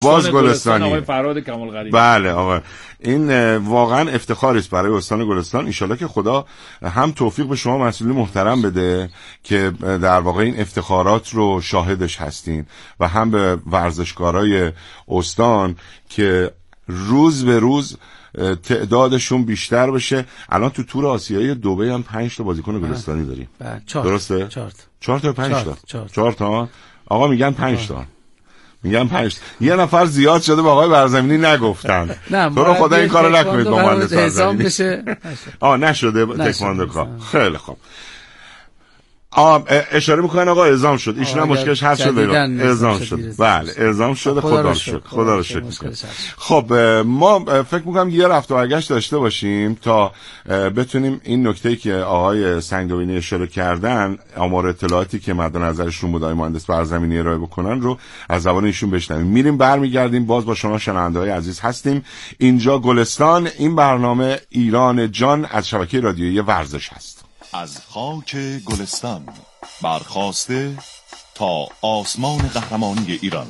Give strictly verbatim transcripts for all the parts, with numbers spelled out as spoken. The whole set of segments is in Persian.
باز گلستانی آقای فرهاد کمالقریمی. بله آقا، این واقعا افتخاری است برای استان گلستان. ان شاءالله که خدا هم توفیق به شما مسئولین محترم بده که در واقع این افتخارات رو شاهدش هستین و هم به ورزشکارای استان که روز به روز تعدادشون بیشتر بشه. الان تو تور آسیایی دبی هم پنج تا بازیکن گلستانی داریم. درسته؟ چهار تا. چهار تا پنج تا. چهار تا. آقا میگن پنج تا. میگن پنج. یه نفر زیاد شده به آقای برزمینی نگفتن. تو رو خدا این کارو نکنید با مهندس برزمینی. آ نشده تکواندو. خیلی خوب. آ اشاره میکنن آقا اعزام شد. ایشون هم مشکلش حل شده. اعزام شد. بله اعزام شده. خدا رو شکر. خدا رو شکر. خب ما فکر میکنم یه رفت و برگشت داشته باشیم تا بتونیم این نکته‌ای که آقای سنگدوینی اشاره کردن، آمار اطلاعاتی که مد نظرشون بود آقای مهندس برزمینی ارائه بکنن رو از زبان ایشون بشنویم. میریم برمیگردیم باز با شما شنونده‌های عزیز هستیم. اینجا گلستان، این برنامه ایران جان از شبکه رادیویی ورزش هست. از خاک گلستان برخاسته تا آسمان قهرمانی ایران،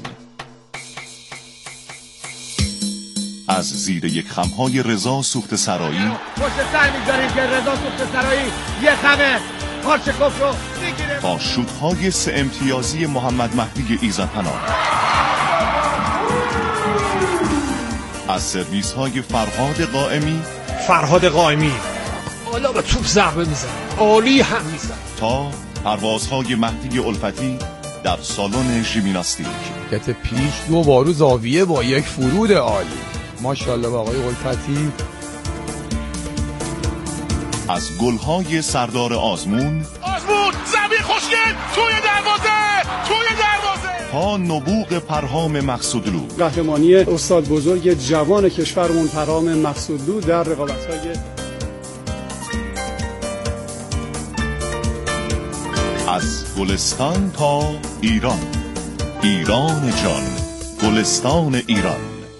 از زیر یک خمهای رضا سوخت سرایی پشت سر میگذاریم که رضا سوخت سرایی یه خمه خارچکوف رو میگیره، تا شوت‌های سه امتیازی محمد مهدی ایزدپناه، از سرویس‌های فرهاد قائمی فرهاد قائمی حالا به توپ ضربه میزن، عالی هم میزن، تا پروازهای مهدی الفتی در سالن ژیمناستیک. کت پیش دو بارو زاویه با یک فرود عالی، ماشاءالله با آقای الفتی. از گلهای سردار آزمون آزمون زمین خوشگل توی دروازه توی دروازه تا نبوغ پرهام مقصودلو، قهرمانی استاد بزرگ جوان کشورمون پرهام مقصودلو در رقابت‌های از گلستان تا ایران، ایران جان، گلستان ایران.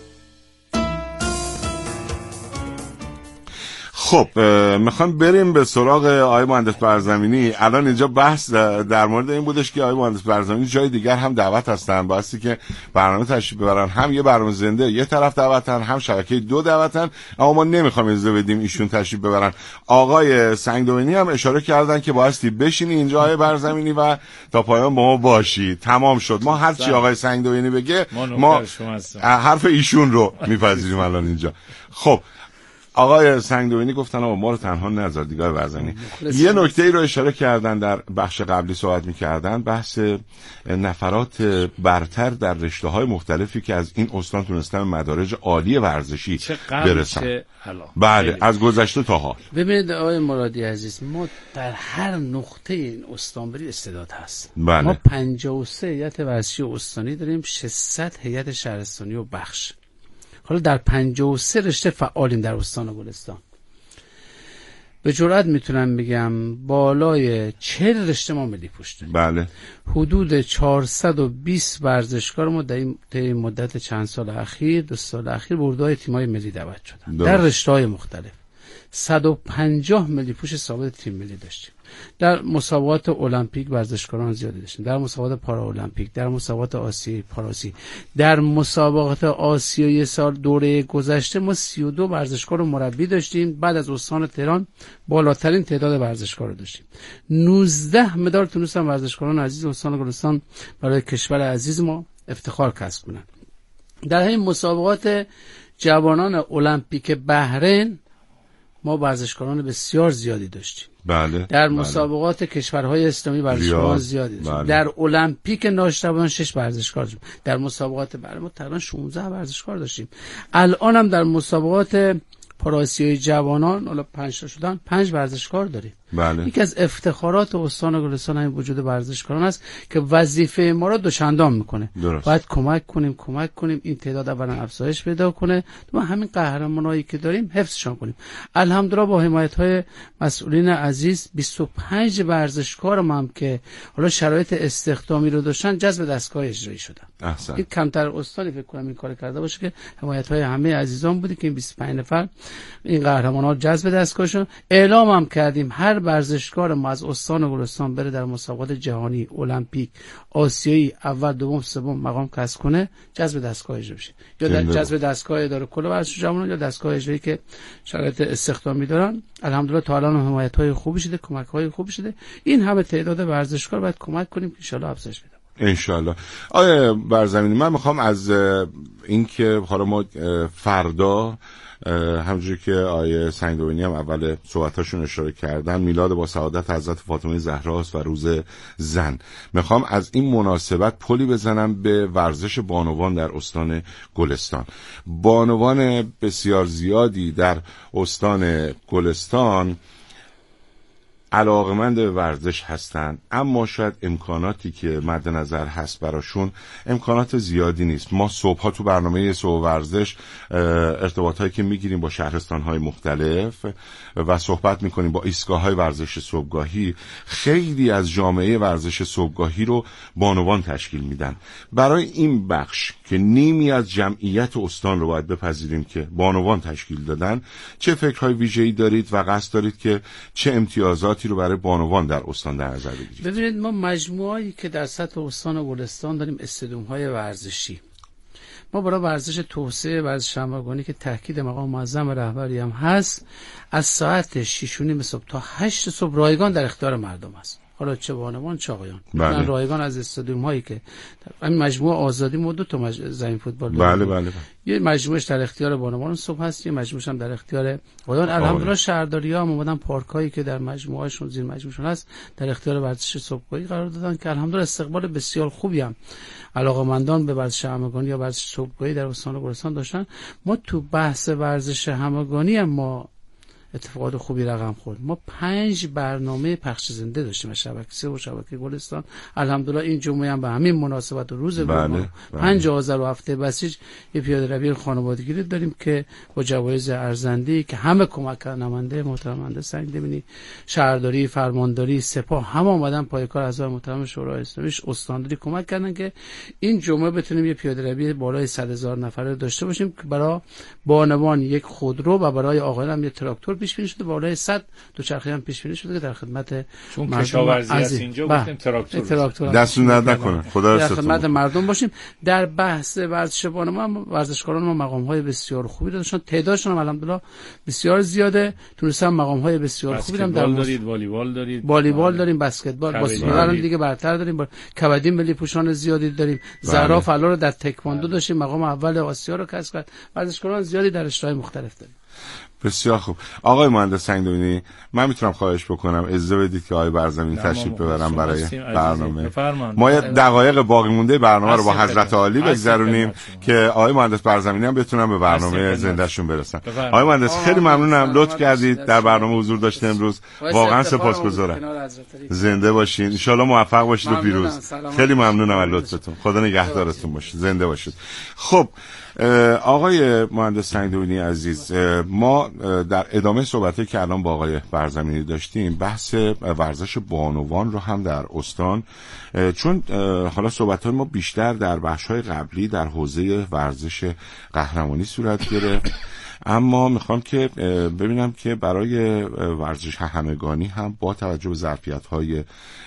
خب میخوام بریم به سراغ آقای مهندس برزمینی. الان اینجا بحث در مورد این بودش که آقای مهندس برزمینی جای دیگر هم دعوت هستن، باستی که برنامه تشریف ببرن، هم یه برنامه زنده یه طرف دعوتن، هم شبکه دو دعوتن، اما ما نمیخوام اجازه بدیم ایشون تشریف ببرن. آقای سنگدوینی هم اشاره کردن که باستی بشینی اینجا آقای برزمینی و تا پایان با ما باشی. تمام شد. ما هر چی آقای سنگدوینی بگه ما حرف ایشون رو میپذیریم الان اینجا. خب آقای سنگدوینی گفتن آقا ما رو تنها نذار دیگه آقای برزمینی. یه نکته ای رو اشاره کردن در بخش قبلی صحبت می‌کردن، بحث نفرات برتر در رشته‌های مختلفی که از این استان تونستن مدارج عالی ورزشی برسن. بله از گذشته تا حال. ببینید آقای مرادی عزیز، ما در هر نقطه این استان بری استعداد هست. بله. ما پنجاه و سه هیئت ورزشی استانی داریم، ششصد هیئت شهرستانی و بخش. حالا در پنجاه و سه رشته فعالیم در استان گلستان. به جرئت میتونم بگم بالای چهل رشته ما ملی پوش داریم. بله. حدود چهارصد و بیست ورزشکار ما در این مدت چند سال اخیر، دو سال اخیر بردهای تیم‌های ملی دعوت شدن در رشته‌های مختلف. صد و پنجاه ملی پوش ثابت تیم ملی داشتیم. در مسابقات المپیک ورزشکاران زیادی داشتیم، در مسابقات پارا المپیک، در مسابقات آسیایی پاراسی، در مسابقات آسیایی سال دوره گذشته ما سی و دو ورزشکار و مربی داشتیم. بعد از استان تهران بالاترین تعداد ورزشکار داشتیم. نوزده مدال تونستن ورزشکاران عزیز استان گلستان برای کشور عزیز ما افتخار کسب کنند. در این مسابقات جوانان المپیک بحرین ما ورزشکاران بسیار زیادی داشتیم. بله. در مسابقات بله. کشورهای اسلامی ورزشکاران زیادی داشتیم. بله. در المپیک ناشتوان شش ورزشکار داشتیم. در مسابقات برای ما تقریبا شانزده ورزشکار داشتیم. الان هم در مسابقات پاراسیای جوانان حالا پنج تا شدن، پنج ورزشکار داریم. بله. یکی از افتخارات استان گلستان همین وجود ورزشکاران است که وظیفه ما را دوچندان میکنه. درست. باید کمک کنیم کمک کنیم این تعداد اولا افزایش پیدا کنه، و همین قهرمانایی که داریم حفظشان کنیم. الحمدلله با حمایت‌های مسئولین عزیز بیست و پنج ورزشکار هم که حالا شرایط استخدامی رو داشتن جذب دستگاه اجرایی شدن. احسن. این کمتر استانی فکر کنم این کار کرده باشه که حمایت‌های همه عزیزان بودی که این بیست و پنج نفر این قهرمان‌ها جذب دستگاهشون. اعلام هم کردیم هر ورزشکار ما از استان گلستان بره در مسابقات جهانی، المپیک، آسیایی اول، دوم، سوم مقام کسب کنه، جذب دستگاه اجرایی بشه، یا در جذب دستگاه اداره کل ورزش جوانان یا دستگاه اجرایی که شرایط استخدامی دارن. الحمدلله تا الان حمایت‌های خوبی شده، کمک‌های خوبی شده. این همه تعداد ورزشکار باید کمک کنیم که ان شاءالله افزایش پیدا کنه. ان شاءالله. آیه برزمینی، من میخوام از اینکه حالا ما فردا همونجوری که آیه سنگدوینی هم اول صحبتاشون اشاره کردن میلاد با سعادت حضرت فاطمه زهراست و روز زن، میخوام از این مناسبت پلی بزنم به ورزش بانوان در استان گلستان. بانوان بسیار زیادی در استان گلستان علاقمند به ورزش هستن، اما شاید امکاناتی که مد نظر هست براشون امکانات زیادی نیست. ما صبح‌ها تو برنامه صبح ورزش ارتباطایی که میگیریم با شهرستان‌های مختلف و صحبت میکنیم با ایستگاه‌های ورزش صبحگاهی، خیلی از جامعه ورزش صبحگاهی رو بانوان تشکیل میدن. برای این بخش که نیمی از جمعیت استان رو باید بپذیریم که بانوان تشکیل دادن، چه فکرهای ویژه‌ای دارید و قصد دارید که چه امتیازاتی رو برای بانوان در استان در نظر بگیرید؟ ببینید، ما مجموعه‌ای که در سطح استان گلستان داریم استادیوم‌های ورزشی. ما برای ورزش توسعه ورزش همگانی که تاکید مقام معظم رهبری هم هست، از ساعت شش و نیم صبح تا هشت صبح رایگان در اختیار مردم است. حالا چه بانوان چه آقایان. بله. رایگان از استادیوم هایی که این مجموعه آزادی ما دو تا مج... زمین فوتبال بله داریم. بله بله. یه مجموعهش در اختیار بانوان صبح هست، یه مجموعهش هم در اختیار آقایان. الحمدلله شهرداری‌ها هم اومدن پارکایی که در مجموعهشون زیر مجموعهشون هست در اختیار ورزش صبحگاهی قرار دادن که الحمدلله استقبال بسیار خوبی هم علاقه‌مندان به ورزش همگانی یا ورزش صبحگاهی در استان گلستان داشتن. ما تو بحث ورزش همگانی هم ما اتفاقات خوبی رقم خورد. ما پنج برنامه پخش زنده داشتیم از شبکه سه و شبکه گلستان. الحمدلله این جمعه هم به همین مناسبت و روز بله، گرما بله. پنج آذر و هفته بسیج یه پیاده روی خانوادگی داریم که با جوایز ارزنده که همه کمک کننده محترمانده سنگدوینی، شهرداری، فرمانداری، سپاه هم اومدن پای کار اعضای محترم شورای اسلامیش استانداری کمک کردن که این جمعه بتونیم یه پیاده روی بالای صد هزار نفره داشته باشیم که برای بانوان یک خودرو و برای آقایان هم یه تراکتور پیش بینی شده، بالای صد دوچرخه هم پیش بینی شده که در خدمت چون کشاورزی هست اینجا گفتیم تراکتور, تراکتور دستون درد نکنه، خدا در خدمت مردم باشیم. در بحث ورزش بانوان ورزشکاران ما مقام‌های بسیار خوبی داشتن، تعدادشون هم الحمدلله بسیار زیاده، تونستن مقام‌های بسیار خوبی هم در دارید، والیبال دارید، والیبال داریم، بسکتبال، باسکتبال دیگه برتر داریم، کبدی ملی پوشان زیادی داریم، زهرا فلا رو در تکواندو داشتیم، مقام اول آسیا رو کسب کرد. ورزشکاران زیادی در رشته‌های مختلف داریم. بسیار خوب. آقای مهندس سنگدوینی، من میتونم خواهش بکنم اجازه بدید که آقای برزمینی تشریف ببرم برای برنامه. ما یه دقایق باقی مونده برنامه رو با حضرت عالی بگذرونیم که آقای مهندس برزمینی هم بتونن به برنامه زندهشون برسن. آقای مهندس خیلی ممنونم، لطف کردید در برنامه حضور داشته امروز. واقعا سپاسگزارم. زنده باشین. ان شاءالله موفق باشید و پیروز. خیلی ممنونم از لطفتون. خدا نگهدارتون باشه. زنده باشید. خب آقای مهندس سنگدوینی عزیز، ما در ادامه صحبتی که الان با آقای برزمینی داشتیم بحث ورزش بانوان رو هم در استان، چون حالا صحبت‌های ما بیشتر در بخش‌های قبلی در حوزه ورزش قهرمانی صورت گرفت، اما میخوام که ببینم که برای ورزش همگانی هم با توجه به ظرفیت‌های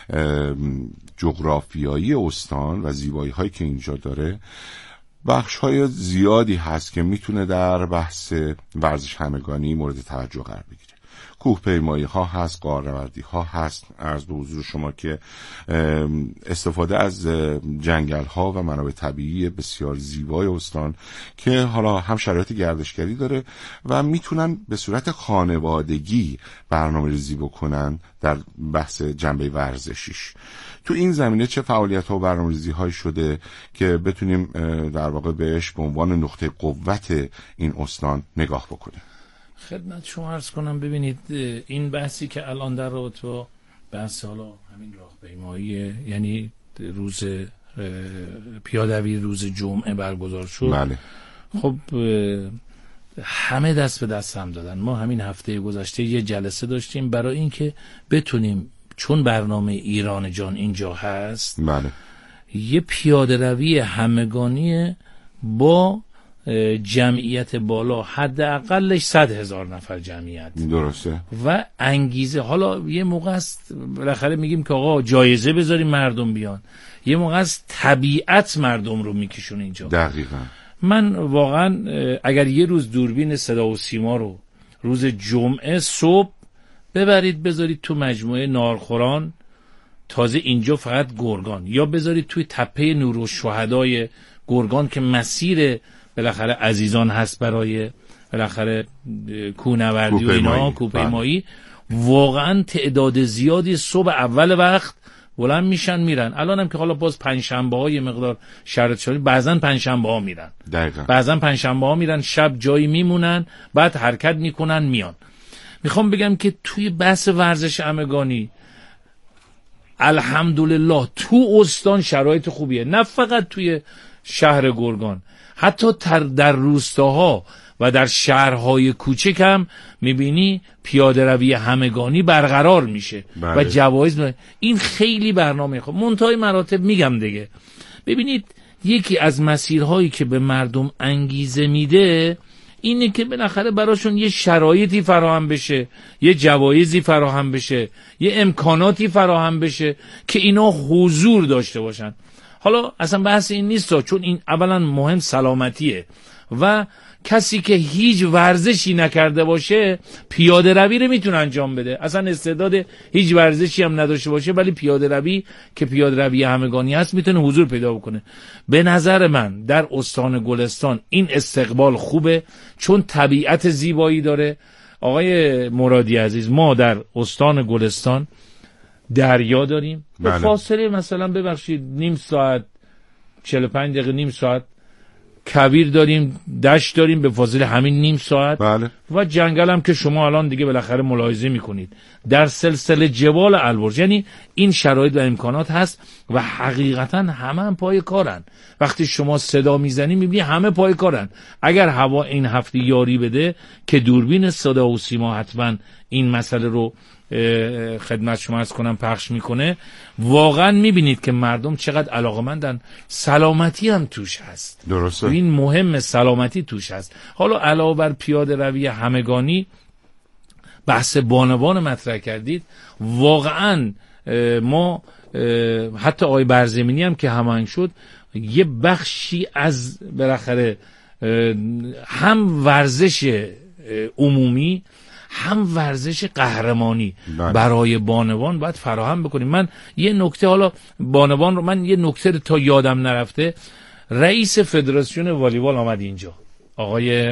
جغرافیایی استان و زیبایی‌هایی که اینجا داره بخش‌های زیادی هست که میتونه در بحث ورزش همگانی مورد توجه قرار بگیره. کوهپیمایی ها هست، غارنوردی ها هست. عرض به حضور شما که استفاده از جنگل ها و منابع طبیعی بسیار زیبای استان که حالا هم شرایط گردشگری داره و میتونن به صورت خانوادگی برنامه‌ریزی بکنن در بحث جنبه ورزشیش. تو این زمینه چه فعالیت‌ها و برنامه‌ریزی‌هایی شده که بتونیم در واقع بهش به عنوان نقطه قوت این استان نگاه بکنیم؟ خدمت شما عرض کنم، ببینید این بحثی که الان در رابطه با بحث حالا همین راهپیمایی، یعنی روز پیاده‌روی روز جمعه برگزار شد، بله. خب همه دست به دست هم دادن. ما همین هفته گذشته یه جلسه داشتیم برای اینکه بتونیم، چون برنامه ایران جان اینجا هست، بله. یه پیاده روی همگانی با جمعیت بالا حداقلش صد هزار نفر جمعیت. درسته. و انگیزه. حالا یه موقع است بالاخره میگیم که آقا جایزه بذاریم مردم بیان، یه موقع است طبیعت مردم رو میکشونه اینجا. دقیقاً. من واقعا اگر یه روز دوربین صدا و سیما رو روز جمعه صبح ببرید بذارید تو مجموعه نارخوران، تازه اینجا فقط گرگان، یا بذارید توی تپه نورالشهدای گرگان که مسیر بالاخره عزیزان هست برای بالاخره کوهنوردی و اینا، کوهپیمایی، واقعا تعداد زیادی صبح اول وقت بلند میشن میرن. الان هم که حالا باز پنجشنبه ها یه مقدار شرط شده، بعضن پنجشنبه ها میرن، دقیقاً بعضن پنجشنبه ها میرن، شب جایی میمونن، بعد حرکت میکنن میان. میخوام بگم که توی بحث ورزش همگانی الحمدلله تو استان شرایط خوبیه، نه فقط توی شهر گرگان، حتی در روستاها و در شهرهای کوچک هم میبینی پیاده روی همگانی برقرار میشه. بله. و جوایز م... این خیلی برنامه خوب. منتهای مراتب میگم دیگه، ببینید یکی از مسیرهایی که به مردم انگیزه میده اینه که بالاخره براشون یه شرایطی فراهم بشه، یه جوایزی فراهم بشه، یه امکاناتی فراهم بشه که اینا حضور داشته باشن. حالا اصلا بحث این نیست، چون این اولا مهم سلامتیه و کسی که هیچ ورزشی نکرده باشه پیاده روی رو میتونه انجام بده، اصلا استعداد هیچ ورزشی هم نداشته باشه ولی پیاده روی که پیاده روی همگانی هست میتونه حضور پیدا بکنه. به نظر من در استان گلستان این استقبال خوبه چون طبیعت زیبایی داره. آقای مرادی عزیز، ما در استان گلستان دریا داریم. بله. به فاصله مثلا ببخشید نیم ساعت چهل و پنج دقیقه نیم ساعت کویر داریم، دشت داریم به فاصله همین نیم ساعت. بله. و جنگل هم که شما الان دیگه بالاخره ملاحظه میکنید در سلسله جبال البرز. یعنی این شرایط و امکانات هست و حقیقتا همه هم پای کارن. وقتی شما صدا میزنی میبینی همه پای کارن. اگر هوا این هفته یاری بده که دوربین صدا و سیما حتما این مسئله رو خدمت شما عرض کنم پخش میکنه، واقعا میبینید که مردم چقدر علاقمندن. سلامتی هم توش هست. درسته. این مهم، سلامتی توش هست. حالا علاوه بر پیاده روی همگانی بحث بانوان مطرح کردید، واقعا ما حتی آقای برزمینی هم که هماهنگ شد یه بخشی از بالاخره هم ورزش عمومی هم ورزش قهرمانی بله. برای بانوان باید فراهم بکنیم. من یه نکته، حالا بانوان رو من یه نکته تا یادم نرفته، رئیس فدراسیون والیبال آمد اینجا، آقای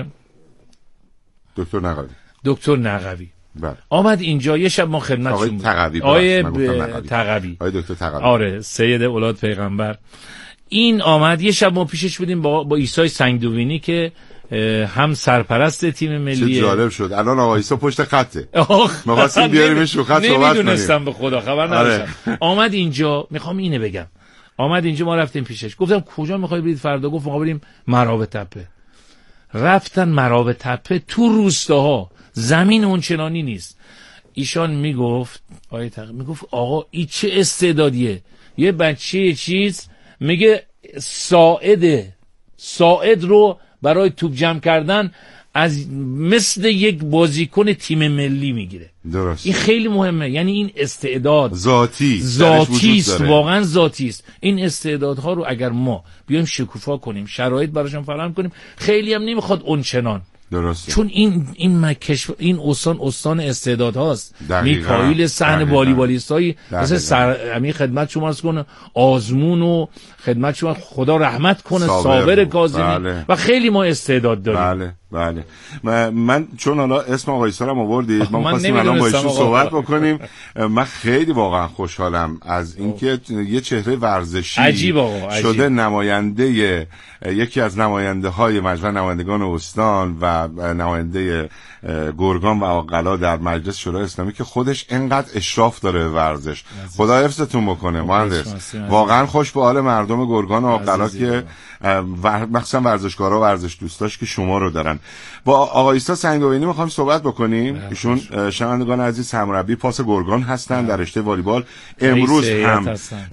دکتر نقوی دکتر نقوی بله. آمد اینجا یه شب ما خدمتشون آقای تقوی آقای تقوی آقای دکتر تقوی آره سید اولاد پیغمبر. این آمد یه شب ما پیشش بودیم با با عیسی سنگدوینی که هم سرپرست تیم ملی. چه جالب شد الان آقا عیسی پشت خطه. ما واسه بیاریمش رو خط صحبت کنیم. نمیدونستم به خدا خبر نداشتم. آره. آمد اینجا، میخوام اینو بگم، آمد اینجا ما رفتیم پیشش، گفتم کجا میخوای برید فردا؟ گفت ما بریم مراب تپه. رفتن مراب تپه تو روستاها، زمین اونچنانی نیست. ایشان میگفت آیه تق... میگفت آقا این چه استعدادیه، یه بچه چیز میگه ساعده ساعد رو برای توپ جمع کردن از مثل یک بازیکن تیم ملی میگیره. درست. این خیلی مهمه. یعنی این استعداد ذاتی ذاتی است، واقعا ذاتی است. این استعدادها رو اگر ما بیایم شکوفا کنیم، شرایط براشون فراهم کنیم، خیلی هم نمیخواد اونچنان. درسته. چون این این مکش این استان استان استعداد هاست. میکائیل صحن والیبالیستایی مثل سر همین خدمت شما عرض کنه، آزمون و خدمت شما خدا رحمت کنه صابر کاظمی. بله. و خیلی ما استعداد داریم. بله بله. من, من چون حالا اسم آقای ایسا رو آوردید، ما خواستیم الان با ایشون صحبت بکنیم. من خیلی واقعا خوشحالم از اینکه یه چهره ورزشی عجیب آقا. عجیب. شده نماینده یکی از نماینده های مجمع نمایندگان استان و نماینده گرگان و آقلا در مجلس شورای اسلامی که خودش انقدر اشراف داره به ورزش. خدا حفظتون بکنه مهندس. واقعا خوش به حال مردم گرگان و آقلا که مخصوصا ورزشکارا و ورزش دوستاش که شما رو دارن هستن. با آقای ایسا سنگاوینی میخوایم صحبت بکنیم. ایشون شنوندگان عزیز سرمربی پاس گرگان هستن در رشته والیبال. امروز هم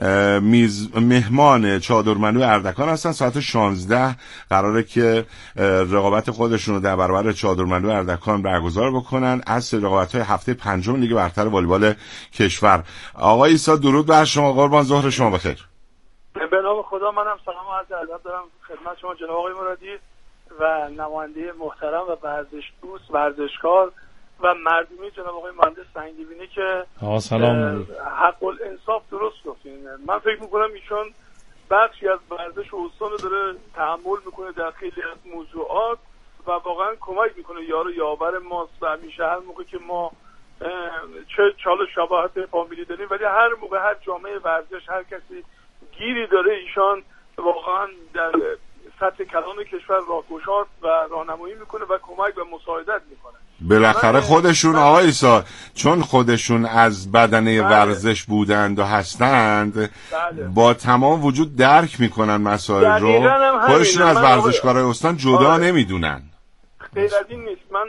میز مهمان چادرمنو اردکان هستن. ساعت شانزده قراره که رقابت خودشون رو در برابر چادرمنو اردکان برگزار بکنن از رقابت‌های هفته پنجم لیگ برتر والیبال کشور. آقای ایسا درود بر شما، قربان ظهر شما بخیر. به نام خدا، منم سلام و عرض ادب دارم خدمت شما جناب آقای مرادی و نماینده محترم و ورزش دوست ورزشکار و مردمی جناب آقای مهندس سنگیبینی که آقا سلام. حق الانصاف درست گفتین. من فکر میکنم ایشون بخشی از ورزش و استان رو داره تحمل میکنه در خیلی از موضوعات و واقعا کمک میکنه، یارو یاور ماست و همیشه هر موقع که ما چه چاله شباهت فامیلی داریم ولی هر موقع هر جامعه ورزش هر کسی گیری داره ایشان واقعا در سطح کلان کشور راهگشا و راهنمایی میکنه و کمک و مساعدت میکنه. بالاخره خودشون آقای ایسا چون خودشون از بدنه بله. ورزش بودند و هستند بله. با تمام وجود درک میکنن مسائل رو، خودشون از ورزشکارای استان جدا آره. نمیدونن. غیر از این نیست. من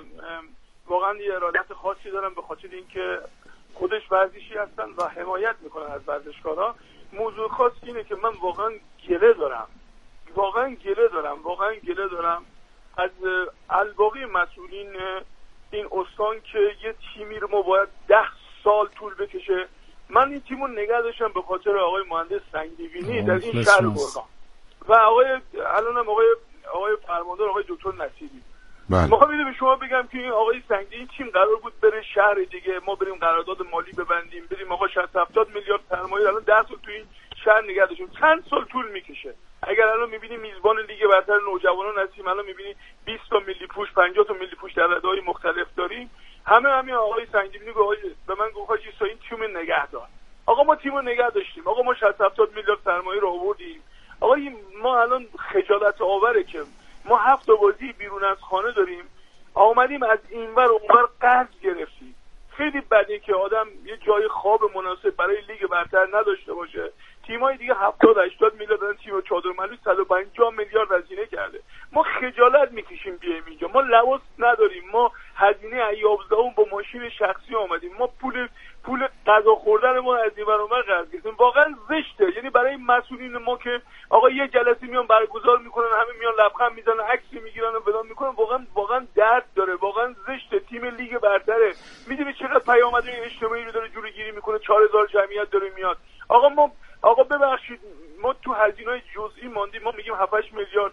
واقعا یه ارادت خاصی دارم به خاطر اینکه خودش ورزشی هستن و حمایت میکنن از ورزشکارا. موضوع خاص اینه که من واقعا گله دارم واقعا گله دارم واقعا گله دارم از الباقی مسئولین این استان که یه تیمی رو ما باید ده سال طول بکشه. من این تیمو نگه داشتم به خاطر آقای مهندس سنگیبینی در این شهر گرگان و آقای الانم آقای آقای فرماندار آقای دکتر نصیری. میخوام اینو به شما بگم که این آقای سنگی این تیم قرار بود بره شهر دیگه، ما بریم قرارداد مالی ببندیم، بریم آقا شصت هفتاد میلیارد سرمایه الان ده سال تو این شهر نگه داشتیم. چند سال طول میکشه. اگر الان میبینی میزبان لیگ برتر نوجوانان هستیم، الان میبینی بیست تا ملی پوش پنجاه تا ملی پوش در رده‌های مختلف داریم. همه همین آقای سنگیبینی گفت به من گفت حاجی این تیم نگه دار. آقا ما تیمو نگه داشتیم. آقا ما شصت هفتاد میلیارد سرمایه رو آوردیم. آقا ما الان خجالت آوره که ما هفت تا بازی بیرون از خانه داریم، آمدیم از اینور و اونور قرض گرفتیم. خیلی بده که آدم یه جای خواب مناسب برای لیگ برتر نداشته باشه. تیمای دیگه هفتاد هشتاد میلیارد دارن، تیم چادرمنو صد و پنجاه میلیارد هزینه کرده. ما خجالت میکشیم بیایم اینجا. ما لباس نداریم، ما هزینه ایابزدهم با ماشین شخصی آمدیم، ما پول پول غذا خوردن ما از این برابر قرض گرفتیم. واقعا زشته. یعنی برای مسئولین ما که آقا یه جلسه میان برگزار میکنن، همه میان لبخند میزنن، عکسی میگیرن و فلان میکنن، واقعا واقعا درد داره، واقعا زشته. تیم لیگ برتره. میدونی چقدر پیامدهای اجتماعی رو داره جلوگیری میکنه، چهار هزار جمعیت داره میاد. آقا ما آقا ببخشید ما تو هزینه‌های جزئی ماندیم. ما میگیم هفت هشت میلیارد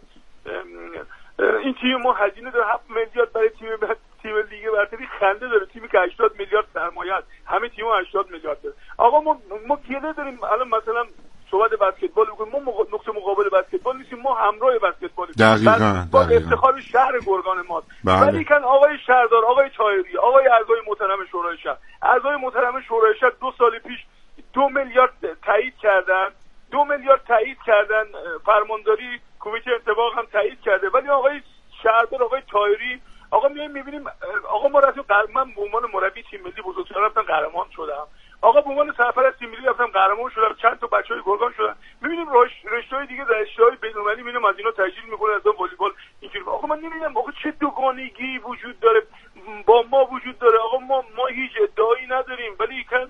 این تیم ما هزینه داره، هفت میلیارد برای تیم تیم لیگ برتری خنده داره. تیمی که هشتاد میلیارد سرمایه است، همه تیم‌ها هشتاد میلیارد داره. آقا ما ما گله داریم. الان مثلا صحبت بسکتبال می‌کنیم، ما نقطه مقابل بسکتبال نیستیم، ما همراه بسکتبالیم. دقیقاً با افتخار شهر گرگان ماست. ولی کن آقای شهردار، آقای طاهری، آقای اعضای محترم شورای شهر، اعضای محترم شورای شهر دو سال پیش دو میلیارد تایید کردن، دو میلیارد تایید کردن، فرمانداری کمیته انتباق هم تایید کرده. ولی آقای شهردار، آقای طاهری، آقا میایم میبینیم آقا ما رفتیم من به عنوان مربی تیم ملی بزرگسال رفتم قهرمان شدم. آقا به عنوان سرپرست تیم ملی رفتم قهرمان شدم، چند تا بچهای گرگان شدن. میبینیم رشته‌های دیگه رشته‌های بین‌المللی میبینیم از اینا تشکیل میکنه، از والیبال اینجوری. آقا من نمیدونم آقا چه دوگانگی وجود داره با ما وجود داره. آقا ما ما هیچ ادعایی نداریم ولی کن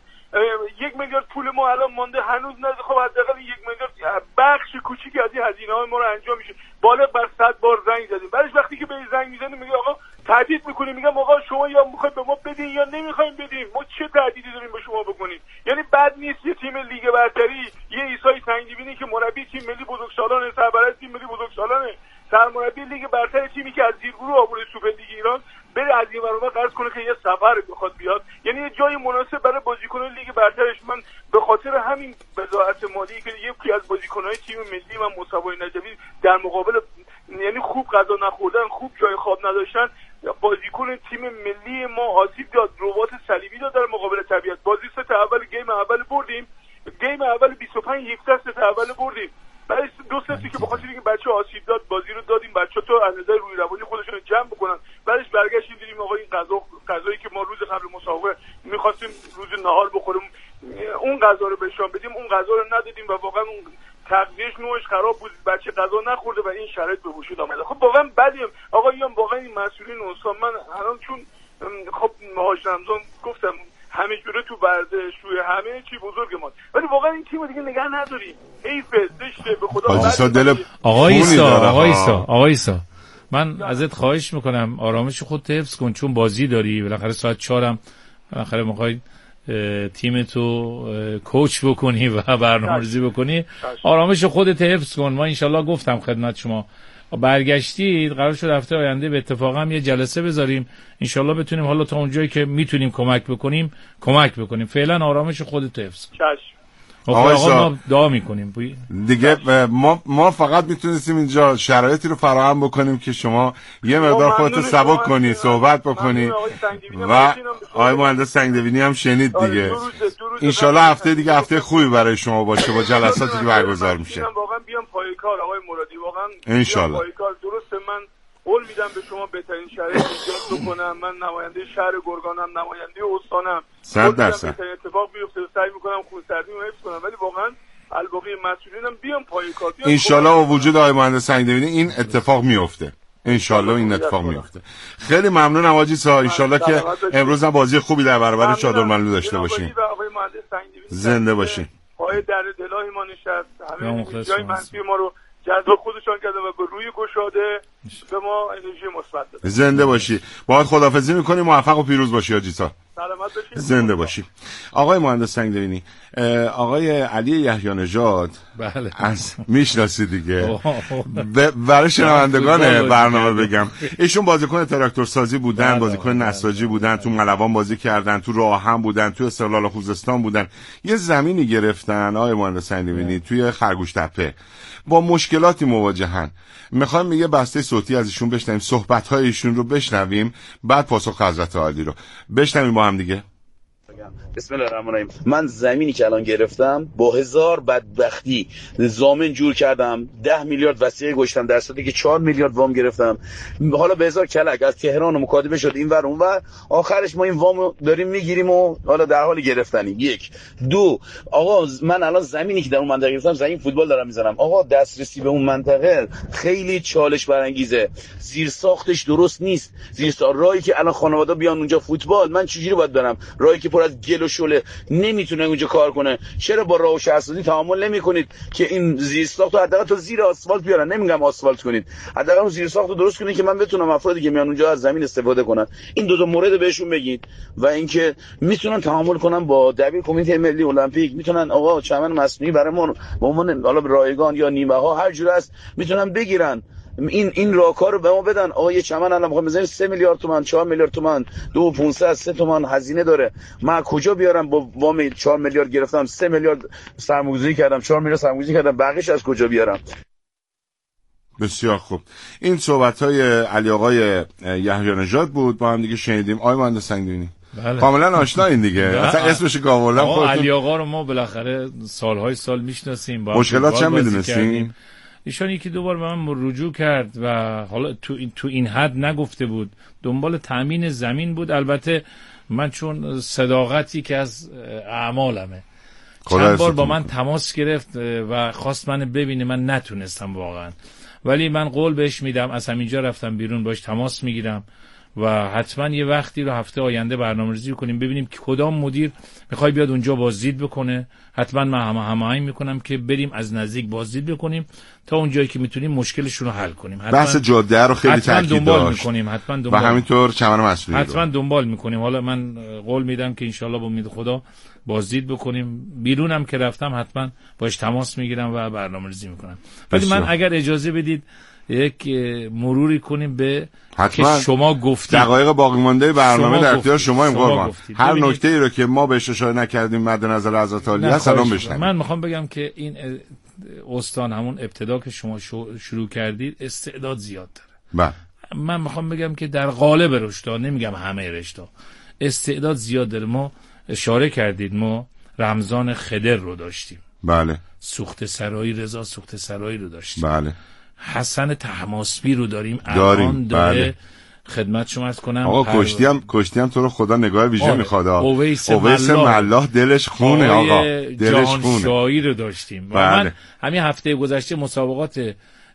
یک میلیارد پول ما الان مانده هنوز نه. خب حداقل یک میلیارد بخش کوچیکی از این هزینه‌های ما رو انجام میشه. بالغ بر صد بار زنگ زدیم. بعدش وقتی که به زنگ میزنیم میگه آقا تهدید میکنیم، میگم آقا شما یا میخواید به ما بدین یا نمیخوایم بدیم. ما چه تهدیدی داریم به شما بکنیم؟ یعنی بد نیست یه تیم لیگ برتری، یه عیسی سنگیبینی که مربی تیم ملی بزرگسالان، سرپرست تیم ملی بزرگسالان، سرمربی لیگ برتر تیمی که از زیرگروه آورده سوپر لیگ ایران، بره از این برابر قرض کنه که یه سفر بخواد بیاد. یعنی یه جای مناسب برای بازیکنان لیگ برترش. من به خاطر همین بضاعت مالی که یکی از بازیکن‌های تیم ملی و مصطفی نجوی در مقابل یعنی خوب غذا نخوردن، خوب جای خواب نداشتن، بازیکن تیم ملی ما آسیب داد، رباط صلیبی داد در مقابل طبیعت. بازی ست اول گیم اول بردیم، گیم اول بیست و پنج یک ست اول بردیم. بعد دو ستی که بخاطر اینکه بچه آسیب داد بازی رو دادیم، بچه تو از نظر روی روانی خودشون رو جمع بکنن. بعدش برگشتیم دیدیم آقا این غذا غذایی که ما روز قبل مسابقه می‌خواستیم روز نهار بخوریم اون غذا رو بهشون بدیم، اون غذا رو ندادیم و واقعا اون تغذیه‌اش نوعش خراب بود، بچه غذا نخورده و این شرایط به وجود اومده. خب واقعا بدیم آقا. یا واقعا مسئولین استان، من الان چون خب حاج رمضان گفتم همه جوره تو ورزش توی همه چی بزرگ ما، ولی واقعا این تیمو دیگه نگه نداریم. حیفه، زشته به خدا. حاجی دل آقای ایسا آقای ایسا آقای ایسا من ازت خواهش میکنم آرامش خودت حفظ کن، چون بازی داری بالاخره ساعت چهارم بالاخره میخوای تیم تو کوچ بکنی و برنامه‌ریزی بکنی. آرامش خودت حفظ کن. ما انشالله گفتم خدمت شما برگشتید قرار شد هفته آینده به اتفاق هم یه جلسه بذاریم انشالله بتونیم حالا تا اونجایی که میتونیم کمک بکنیم کمک بکنیم. فعلا آرامش خودت حفظ کن. آقا آقا ما دعا میکنیم دیگه. ما ما فقط میتونستیم اینجا شرایطی رو فراهم بکنیم که شما یه مقدار خودتو سبک کنی، صحبت بکنی و آقای مهندس سنگدوینی هم شنید دیگه. انشالله هفته دیگه هفته خوبی برای شما باشه با جلساتی که برگزار میشه. واقعا بیام پای کار آقای مرادی، واقعا انشالله پای کار. درسته من قول میدم به شما بهترین شرایط ایجاد بکنم. من نماینده شهر گرگانم، نماینده استانم. صد درصد بهترین اتفاق بیفته، سعی میکنم خونسردیمو حفظ کنم، ولی واقعا الباقی مسئولینم بیام پای کار. انشالله با وجود آقای مهندس سنگدوینی این اتفاق میفته. انشالله این اتفاق میفته. خیلی ممنونم حاجی سا. انشالله که امروز هم بازی خوبی در برابر چادرملو داشته باشیم. زنده باشین. پای در دلای ما نشست، همه جای منفی ما رو جذب خودشان کردن و به روی گشاده به ما انرژی مثبت دادن. زنده باشی. باهات خداحافظی می‌کنیم. موفق و پیروز باشی حاجی سا. سلامت باشی. زنده باشی. آقای مهندس سنگدوینی، آقای علی یحیی نژاد بله از میشناسی دیگه. برای شنوندگان برنامه بگم ایشون بازیکن تراکتور سازی بودن، بازیکن نساجی بودن، تو ملوان بازی کردن، تو راهم بودن، تو استقلال خوزستان بودن. یه زمینی گرفتن آقای مهندس سنگدوینی توی خرگوش تپه، با مشکلاتی مواجهن. میخوایم یه بسته صوتی از ایشون بشنویم، صحبت‌های ایشون رو بشنویم، بعد پاسخ حضرت عالی رو بشنویم با هم دیگه. بسم الله الرحمن الرحیم. من زمینی که الان گرفتم با هزار بدبختی ضامن جور کردم، ده میلیارد وصیه گشتم در صورتی که چهار میلیارد وام گرفتم. حالا به هزار کلک از تهران و مکاتبه شد این ور اون ور، آخرش ما این وامو داریم میگیریم و حالا در حال گرفتنی. یک دو آقا من الان زمینی که در اون منطقه گرفتم زمین فوتبال دارم میزنم. آقا دسترسی به اون منطقه خیلی چالش برانگیزه، زیر ساختش درست نیست. زیر ساخت راهی که الان خانواده بیان اونجا فوتبال، من چجوری باید برم؟ راهی که پر از گل و شله نمیتونه اونجا کار کنه. چرا با راه و شهرسازی تعامل نمیکنید که این زیر ساختو حداقل تا زیر آسفالت بیارن؟ نمیگم آسفالت کنید، حداقل اون زیر ساختو درست کنید که من بتونم افرادی که میان اونجا از زمین استفاده کنن. این دو تا مورد بهشون بگید و اینکه میتونن تعامل کنن با دبیر کمیته ملی المپیک، میتونن آقا چمن مصنوعی برای ما به عنوان حالا رایگان یا نیمه ها هر جوری است میتونن بگیرن. این این راهکار رو به ما بدن. آقا یه چمن الان میخوام بزنیم سه میلیارد تومان، چهار میلیارد تومان، دو پانصد سه تومان هزینه داره. من کجا بیارم؟ با وام چهار میلیارد گرفتم، سه میلیارد سرمایه‌گذاری کردم، چهار میلیارد سرمایه‌گذاری کردم، بقیه‌اش از کجا بیارم؟ بسیار خوب. این صحبت‌های علی آقای یحیی نژاد بود، با هم دیگه شنیدیم. آقای مهندس سنگدوینی بله. کاملا آشنایین دیگه. اصلا اسمش که آوردم خودتون علی آقا رو ما بالاخره سالهای سال میشناسیم. مشکلات چه میدونستیم؟ ایشان یکی دو بار به من رجوع کرد و حالا تو این تو این حد نگفته بود، دنبال تامین زمین بود. البته من چون صداقتی که از اعمالمه چند بار با من تماس گرفت و خواست من ببینه، من نتونستم واقعا، ولی من قول بهش میدم از همینجا رفتم بیرون باش تماس میگیرم و حتما یه وقتی رو هفته آینده برنامه‌ریزی کنیم ببینیم که کدام مدیر میخوای بیاد اونجا بازدید بکنه. حتما من همه هماهنگ میکنم که بریم از نزدیک بازدید بکنیم تا اونجایی که میتونیم مشکلشون رو حل کنیم. بحث جاده رو خیلی تاکید داشت میکنیم، حتما دنبال و همینطور چمن مسئولی حتما دنبال میکنیم. حالا من قول میدم که انشالله با امید خدا بازدید بکنیم. بیرونم که رفتم حتما باش تماس میگیرم و برنامه‌ریزی میکنم. ولی من اگر اجازه بدید یک مروری کنیم به که شما گفتید، دقایق باقی مانده برنامه در اختیار شما این قربان. هر نکته‌ای رو که ما بهش اشاره نکردیم مد نظر حضرت عالی سلام بشنویم. من میخوام بگم که این استان همون ابتدا که شما شروع کردید استعداد زیاد داره. بله. من میخوام بگم که در قالب رشتا، نمیگم همه رشتا، استعداد زیاد داره. ما اشاره کردید ما رمضان خضر رو داشتیم. بله. سوخت سرایی رضا سوخت سرایی رو داشتیم. بله. حسن طهماسبی رو داریم. داریم. الان داره. بله. خدمت شما عرض کنم آقا پر... کشتی هم کشتی هم تو رو خدا نگاه ویژه میخواد. اویس, اویس ملاح دلش خونه آقا، دلش خونه. جهان شاهی رو داشتیم. بله. من همین هفته گذشته مسابقات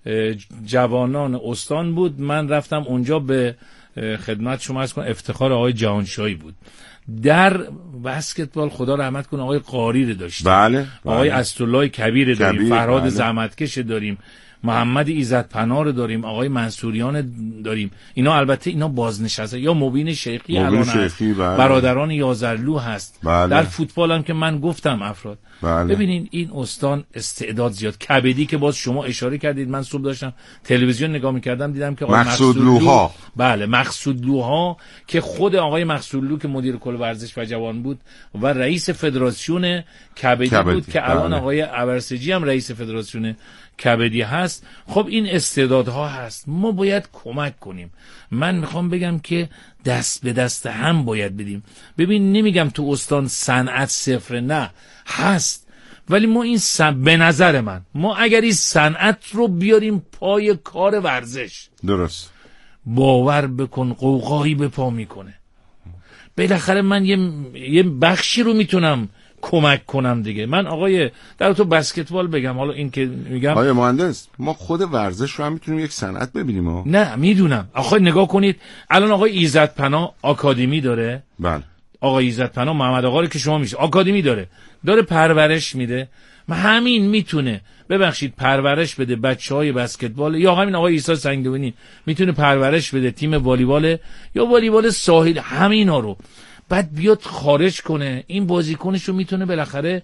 جوانان استان بود. من رفتم اونجا به خدمت شما عرض کنم افتخار آقای جهانشاهی بود. در بسکتبال خدا رحمت کنه آقای قاری رو داشتیم، بله، بله. آقای اسدالله کبیر داریم، کبیر، فرهاد بله. زحمتکش داریم، محمد ایزدپناه رو داریم، آقای منصوریان داریم. اینا البته اینا بازنشسته یا مبین شیخی مبین الان شیخی، هست، بله. برادران یازرلو هست. بله. در فوتبال هم که من گفتم افراد. بله. ببینین این استان استعداد زیاد. کبدی که باز شما اشاره کردید، من صبح داشتم تلویزیون نگاه می‌کردم دیدم که آقای مقصودلوها، بله مقصودلوها که خود آقای مقصودلو که مدیر کل ورزش و جوان بود و رئیس فدراسیون کبدی, کبدی بود که الان بله. آقای ابرسجی هم رئیس فدراسیون کبدی هست. خب این استعدادها هست، ما باید کمک کنیم. من میخوام بگم که دست به دست هم باید بدیم. ببین نمیگم تو استان صنعت صفر، نه هست، ولی ما این سن... به نظر من ما اگر این صنعت رو بیاریم پای کار ورزش، درست، باور بکن قوقایی به پا میکنه. بالاخره من یه یه بخشی رو میتونم کمک کنم دیگه. من آقای در تو بسکتبال بگم، حالا این که میگم آقای مهندس ما خود ورزش رو هم میتونیم یک صنعت ببینیم ها؟ نه میدونم. آخه نگاه کنید الان آقای ایزدپناه آکادمی داره، بله. آقای ایزدپناه محمد آقا رو که شما میشه آکادمی داره، داره پرورش میده. همین میتونه ببخشید پرورش بده بچهای بسکتبال، یا همین آقای عیسی سنگدوینی میتونه پرورش بده تیم والیبال یا والیبال ساحل، همینا رو بعد بیاد خارج کنه. این بازیکنش رو میتونه بالاخره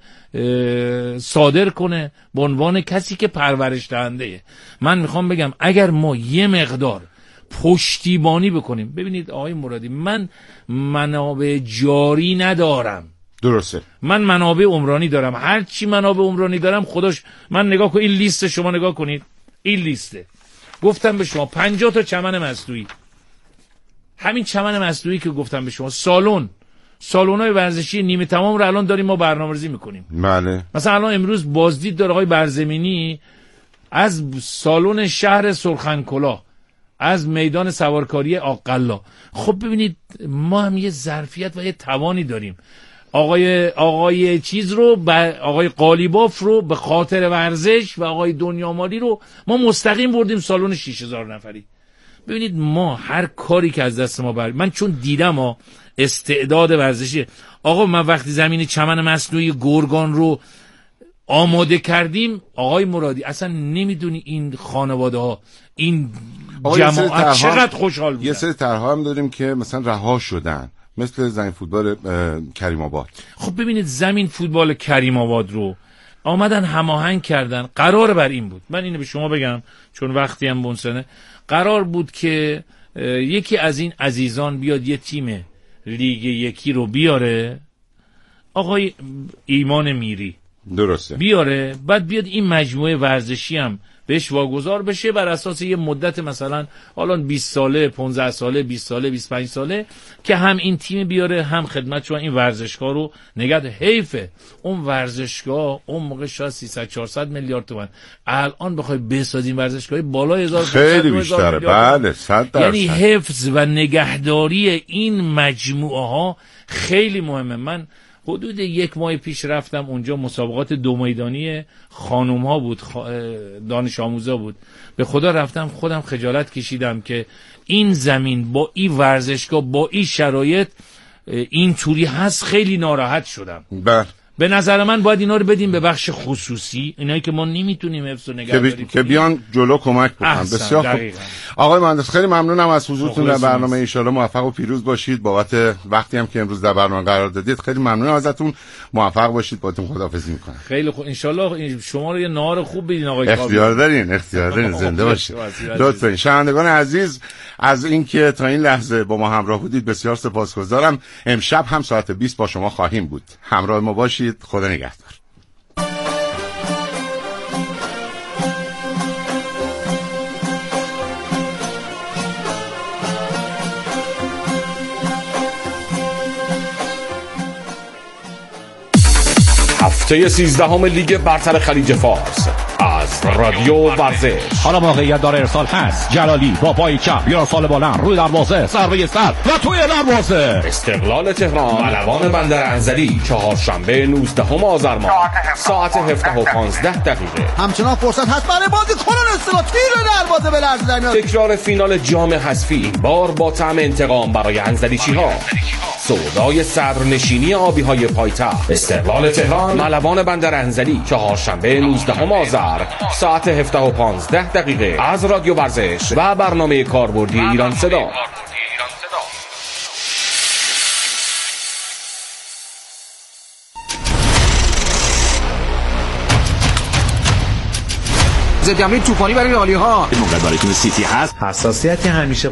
صادر کنه به عنوان کسی که پرورش دهنده. من میخوام بگم اگر ما یه مقدار پشتیبانی بکنیم. ببینید آقای مرادی، من منابع جاری ندارم، درسته، من منابع عمرانی دارم. هر چی منابع عمرانی دارم خودش، من نگاه کن این لیست، شما نگاه کنید این لیسته، گفتم به شما پنجاه تا چمن مصنوعی، همین چمن مصنوعی که گفتم به شما، سالن سالن‌های ورزشی نیمه تمام رو الان داریم ما برنامه‌ریزی میکنیم. بله. مثلا الان امروز بازدید داره آقای برزمینی از سالن شهر سرخنکلاه، از میدان سوارکاری آقلا. خب ببینید ما هم یه ظرفیت و یه توانی داریم. آقای آقای چیز رو با آقای قالیباف رو به خاطر ورزش و آقای دنیامالی رو ما مستقیم بردیم سالن شش هزار نفری. ببینید ما هر کاری که از دست ما بر من چون دیدم ها استعداد ورزشی. آقا من وقتی زمین چمن مصنوعی گرگان رو آماده کردیم آقای مرادی، اصلا نمیدونی این خانواده ها این جماعت چقدر خوشحال بودن. یه سری طرح‌ها هم داریم که مثلا رها شدن، مثل زمین فوتبال کریم آباد. خب ببینید زمین فوتبال کریم آباد رو آمدن هماهنگ کردن. قرار بر این بود، من اینو به شما بگم چون وقتی هم بونسنه، قرار بود که یکی از این عزیزان بیاد یه تیم لیگ یکی رو بیاره، آقای ایمان میری درسته بیاره، بعد بیاد این مجموعه ورزشی هم بهش واگذار بشه بر اساس یه مدت مثلا حالا بیست ساله، پانزده ساله، بیست ساله، بیست و پنج ساله که هم این تیم بیاره هم خدمت شما این ورزشگاه رو نگه. حیفه اون ورزشگاه اون موقع شاید سیصد چهارصد میلیارد تومان، الان بخوای بسازیم ورزشگاه بالای هزار خیلی بیشتره. بله صد درصد. یعنی حفظ و نگهداری این مجموعه ها خیلی مهمه. من حدود یک ماه پیش رفتم اونجا، مسابقات دو میدانی خانوم ها بود، دانش آموزا بود. به خدا رفتم خودم خجالت کشیدم که این زمین با این ورزشگاه با این شرایط این طوری هست، خیلی ناراحت شدم. بله. به نظر من باید اینا رو بدیم به بخش خصوصی، اینایی که ما نمیتونیم حفظ و نگهداری کنیم که بیان جلو کمک بکنن. بسیار خوب آقای مهندس، خیلی ممنونم از حضورتون در برنامه. ان شاءالله موفق و پیروز باشید بابت وقتی هم که امروز در برنامه قرار دادید. خیلی ممنونم ازتون، موفق باشید. باهاتون خداحافظی میکنم. خیلی خوب، ان شاءالله شما رو یه نهار خوب بدین آقای کاوی. اختیار دارین، اختیار دارین. زنده باشید. لطفاً شنوندگان عزیز از اینکه تا این لحظه با ما همراه بودید بسیار سپاسگزارم. امشب هم ساعت بیست با شما خواهیم بود. همراه ما باشید. خدا نگهدار. هفته سیزدهم لیگ برتر خلیج فارس از است رادیو ورزش. حالا موقعیت داره ارسال هست. جلالی با پای چپ یا ارسال بلند روی دروازه، ضربه سر و توی دروازه. استقلال تهران ملوان بندر انزلی چهارشنبه نوزدهم آذر ماه ساعت هفده و پانزده دقیقه. همچنان فرصت هست برای بازیکنان استقلال تیر دروازه به لرزه در میاد. تکرار فینال جام حذفی این بار با طعم انتقام برای انزلیچی‌ها. سودای صدرنشینی آبی‌های پایتخت. استقلال تهران ملوان بندر انزلی چهارشنبه نوزدهم آذر ساعت هفده و پانزده دقیقه از رادیو ورزش و برنامه کاربردی ایران صدا. ضد حمله طوفانی برای رئالی‌ها. موقع برای تیم سیتی هست. حساسیتی همیشه